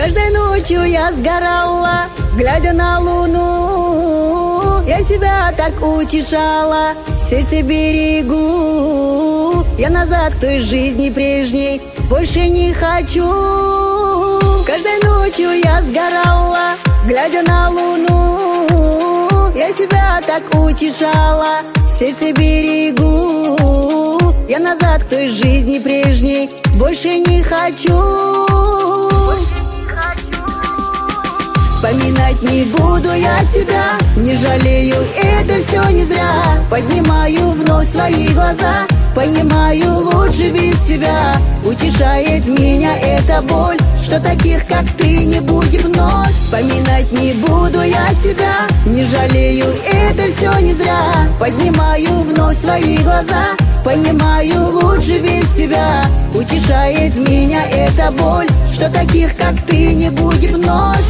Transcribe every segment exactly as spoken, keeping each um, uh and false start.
Каждой ночью я сгорала, глядя на луну. Я себя так утешала, сердце берегу. Я назад к той жизни прежней больше не хочу. Каждой ночью я сгорала, глядя на луну. Я себя так утешала, сердце берегу. Я назад к той жизни прежней больше не хочу. Вспоминать не буду я тебя, не жалею, это все не зря. Поднимаю вновь свои глаза, понимаю, лучше без тебя. Утешает меня эта боль, что таких, как ты, не будет вновь. Вспоминать не буду я тебя, не жалею, это все не зря. Поднимаю вновь свои глаза, понимаю, лучше без тебя. Утешает меня эта боль, что таких, как ты, не будет вновь.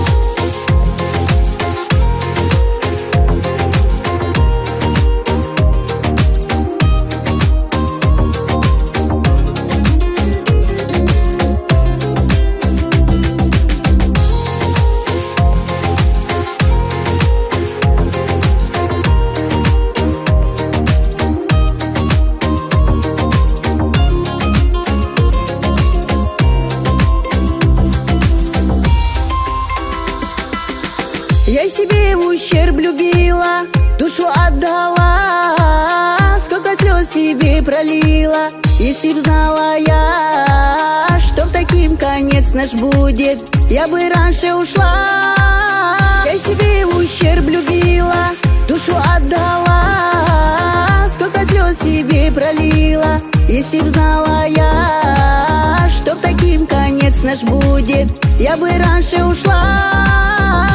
Я себе ущерб любила, душу отдала, сколько слез себе пролила. Если б знала я, что в таким конец наш будет, я бы раньше ушла. Я себе ущерб любила, душу отдала, сколько слез себе пролила. Если б знала я, что в таким конец наш будет, я бы раньше ушла.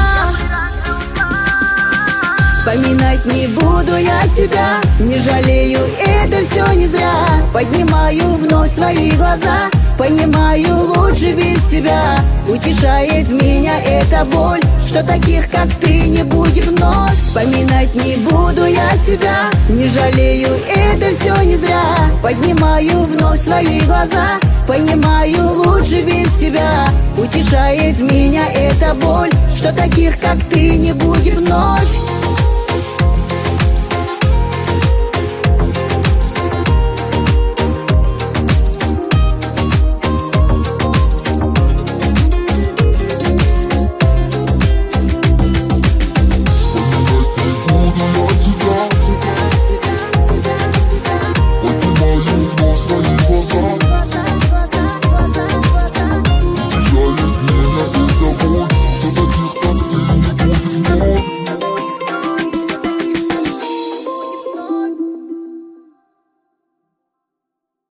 Вспоминать не буду я тебя, не жалею, это все не зря. Поднимаю вновь свои глаза, понимаю, лучше без тебя. Утешает меня эта боль, что таких, как ты, не будет вновь. Вспоминать не буду я тебя, не жалею, это все не зря. Поднимаю вновь свои глаза, понимаю, лучше без тебя. Утешает меня эта боль, что таких, как ты, не будет вновь.